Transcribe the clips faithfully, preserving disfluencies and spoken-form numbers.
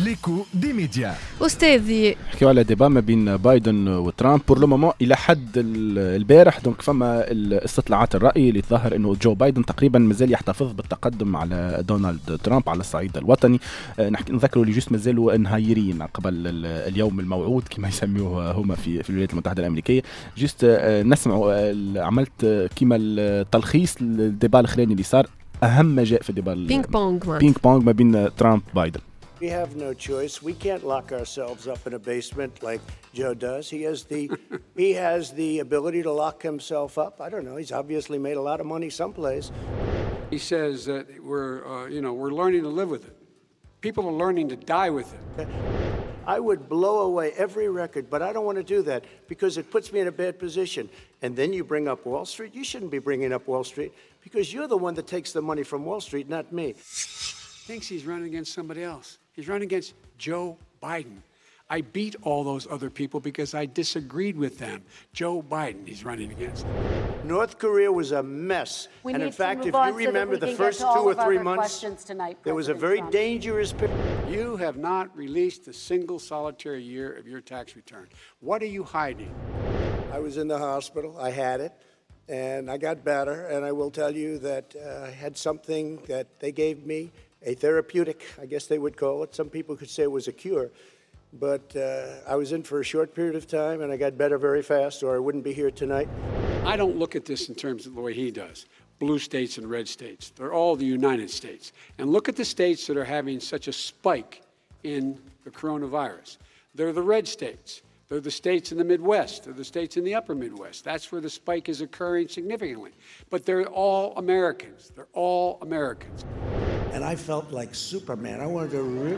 ليكو دي ميديا. أستاذي نحكيو على ديبا ما بين بايدن وترامب بور لو مومون الى حد البارح. دونك فما استطلاعات الرأي اللي تظهر انه جو بايدن تقريبا مازال يحتفظ بالتقدم على دونالد ترامب على الصعيد الوطني. نحكي نذكروا اللي جوست مازالوا نهايرين قبل اليوم الموعود كما يسميوه هما في في الولايات المتحدة الأمريكية. جوست نسمعوا عملت كما التلخيص الديبا الاخراني اللي صار، اهم ما جاء في الديبا بينج بونج بينج بونج ما بين ترامب وبايدن. We have no choice. We can't lock ourselves up in a basement like Joe does. He has the he has the ability to lock himself up. I don't know. He's obviously made a lot of money someplace. He says that we're uh, you know we're learning to live with it. People are learning to die with it. I would blow away every record, but I don't want to do that because it puts me in a bad position. And then you bring up Wall Street. You shouldn't be bringing up Wall Street because you're the one that takes the money from Wall Street, not me. Thinks he's running against somebody else. He's running against Joe Biden. I beat all those other people because I disagreed with them. Joe Biden he's running against. North Korea was a mess. We and in fact, if you so remember the first two or three months, tonight, there was a very Trump. dangerous period. You have not released a single solitary year of your tax return. What are you hiding? I was in the hospital. I had it. And I got better. And I will tell you that uh, I had something that they gave me. A therapeutic, I guess they would call it. Some people could say it was a cure. But uh, I was in for a short period of time and I got better very fast or I wouldn't be here tonight. I don't look at this in terms of the way he does. Blue states and red states. They're all the United States. And look at the states that are having such a spike in the coronavirus. They're the red states. They're the states in the Midwest. They're the states in the upper Midwest. That's where the spike is occurring significantly. But they're all Americans. They're all Americans. And I felt like Superman. I wanted to rip.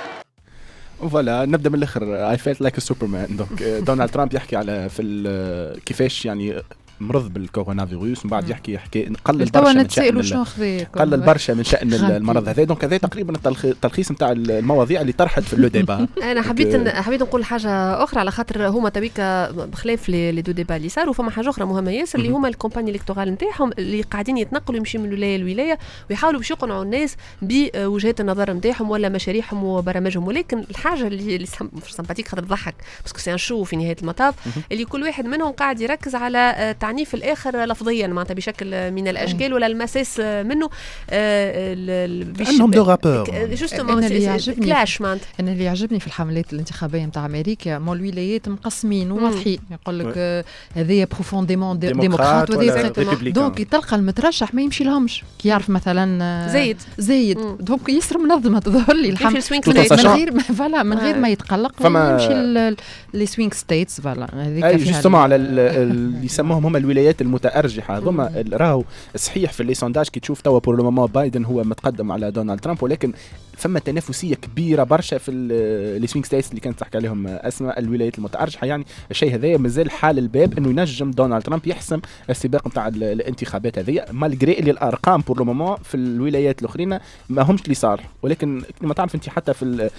فوالا نبدا من الاخر. I felt like a Superman. دونك دونالد ترامب يحكي على في كيفاش يعني مرض بالكورونا فيروس ومن بعد يحكي يحكي نقلل برشا من شأن قلل برشا من شأن المرض هذا. دونك هذا تقريبا التلخيص نتاع المواضيع اللي طرحت في لو ديبا. انا حبيت حبيت نقول حاجه اخرى على خاطر هما تويكا بخلاف لي دو ديبا اللي صاروا فما حاجه اخرى مهمه ياسر اللي هما الكومباني الكتورال نتاعهم اللي قاعدين يتنقلوا يمشيوا من ولايه لولايه ويحاولوا باش يقنعوا الناس بوجهات النظر نتاعهم ولا مشاريعهم وبرامجهم. ولكن الحاجه اللي اللي سامباتيك خاطر تضحك باسكو سي ان شو في نهايه المطاف اللي كل واحد منهم قاعد يركز على تعنيف الآخر لفظيا معناتها بشكل من الأشكال ولا المساس منه عندهم دو رابور جوستومون كلاش معناتها. أنا اللي يعجبني في الحملات الانتخابية نتاع أمريكا مو الولايات مقسمين وواضحين يقول لك هذايا بروفونديمون ديمقراط وهذايا دونك تلقى المترشح ما يمشي لهمش كي يعرف مثلا زايد زايد دونك يسر منظمة تظهر لي الحملة من غير فوالا من غير ما يتقلق يمشي لي سوينغ ستيتس فوالا هذيك جوستومون على اللي يسموهم هم الولايات المتأرجحة هذوما راهو صحيح في اللي سونداج كي تشوف توا بور لو مومون بايدن هو متقدم على دونالد ترامب ولكن فما تنافسية كبيرة برشا في اللي سوينغ ستيتس اللي كانت تحكي عليهم أسماء الولايات المتأرجحة. يعني الشيء هذا مازال حال الباب إنه ينجم دونالد ترامب يحسم السباق نتاع الانتخابات هذه مالغري اللي الأرقام بور لو مومون في الولايات الأخرين ما همش اللي صار. ولكن ما تعرف أنت حتى في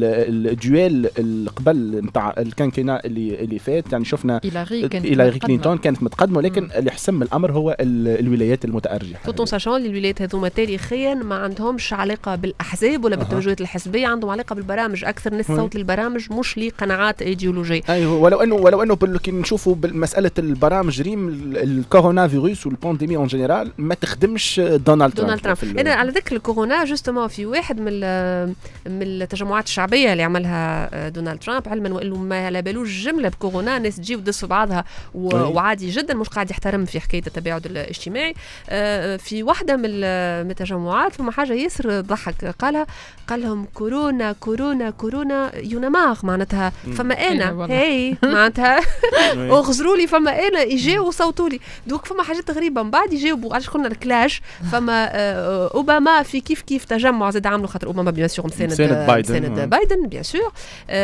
الجوال قبل نتاع الكانكينا اللي اللي فات يعني شفنا إلى كلينتون كانت متقدمة ولكن اللي حسم الأمر هو الولايات المتأرجحة. توتون ساشون الولايات هذوما تاريخيا ما عندهمش علاقة بالأحزاب ولا بالتوجهات الحزبية عندهم علاقة بالبرامج. أكثر ناس صوت للبرامج مش لقناعات إيديولوجية. أيوة ولو إنه ولو إنه كي نشوفوا بالمسألة البرامج ريم الكورونا فيروس والبانديمي أون جنرال ما تخدمش دونالد دونالد ترامب. أنا على ذكر الكورونا جوستومون في واحد من من التجمعات الشعبية اللي عملها دونالد ترامب علما وإنه ما على بالوش جملة بكورونا ناس تجي ودس في بعضها وعادي جدا مش قاعد يحترم في حكاية التباعد الاجتماعي. في واحدة من التجمعات فما حاجة يسر ضحك قالها قال لهم كورونا كورونا كورونا يونماغ معناتها فما أنا هاي معناتها اغزروا لي فما أنا يجاوا وصوتوا لي دوك فما حاجات غريبة من بعد يجاوبوا علاش كنا الكلاش فما أوباما في كيف كيف تجمع زاد عملوا خاطر أوباما بيان سور مساند بايدن مساند بايدن بيان سور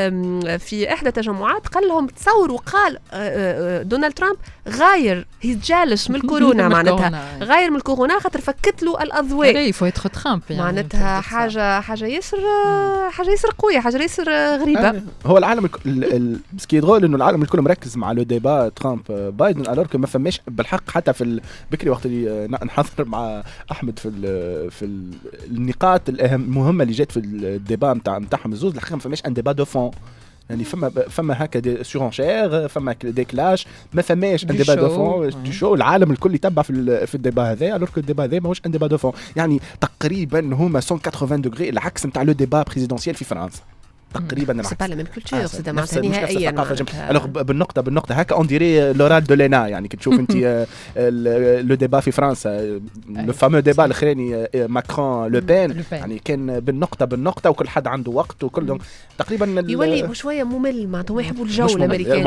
في إحدى التجمعات قال لهم تصوروا قال دونالد ترامب غاير يتجالس من الكورونا معناتها غاير من الكورونا خاطر فكت له الأضواء يفو يتخ ترامب معناتها حاجة حاجه ياسر حاجه ياسر قويه، حاجه ياسر غريبه. آه هو العالم سكي درول انه العالم الكل مركز مع لو ديبا ترامب بايدن، الوغ ما فماش بالحق حتى في بكري وقت اللي نحضر مع احمد في ال في ال النقاط الاهم المهمه اللي جات في الديبا نتاع نتاعهم الزوز، الحقيقه ما فماش ان ديبا دو فون، يعني فما فما هكا دي سورونشير، فما دي كلاش، ما فماش ان ديبا دو فون دو شو. العالم الكل يتبع في في الديبا هذا، الوغ كو الديبا هذا ماهوش ان ديبا دو فون، يعني تقريبا هما مية وثمانين دوغري العكس نتاع لو ديبا بريزيدونسيال في فرنسا تقريبا العكس. سي با لا ميم كولتور سي معناتها نهائيا. الوغ بالنقطه بالنقطه هكا اون ديري لورال دو لينا، يعني كي تشوف انت لو ديبا في فرنسا لو فامو ديبا الاخراني ماكرون لو بين، يعني كان بالنقطه بالنقطه وكل حد عنده وقت وكل تقريبا يولي شويه ممل معناتها ما يحبوا الجو الامريكاني.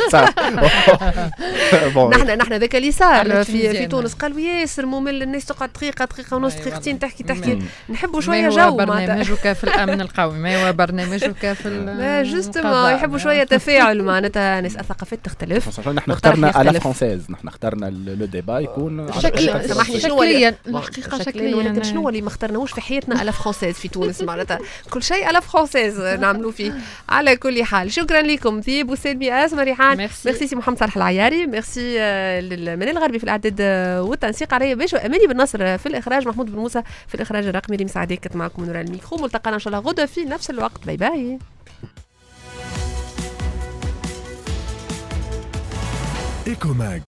نحن نحن ذاك اللي صار في في تونس قالوا ياسر ممل، الناس تقعد دقيقه دقيقه ونص دقيقتين تحكي تحكي نحبوا شويه جو. برنامجك في الامن القومي ما هو برنامجك في لا جوستومون يحبوا شويه تفاعل، معناتها ناس الثقافات تختلف. نحن اخترنا على فرونسيز، نحن اخترنا لو ديبا يكون سامحني شنو الحقيقه شكليا، ولكن شنو اللي ما اخترناهوش في حياتنا على فرونسيز في تونس، معناتها كل شيء على فرونسيز نعملوا فيه. على كل حال شكرا لكم ذيب وسلمي اسماء ريحان، ميرسي سي محمد صالح العياري، ميرسي للمنال الغربي في الاعداد والتنسيق، علي باش واماني بالنصر في الاخراج، محمود بن موسى في الاخراج الرقمي، ريم سعدي كنت معكم من وراء الميكرو. ملتقانا ان شاء الله غدا في نفس الوقت. باي باي. إيكو ماج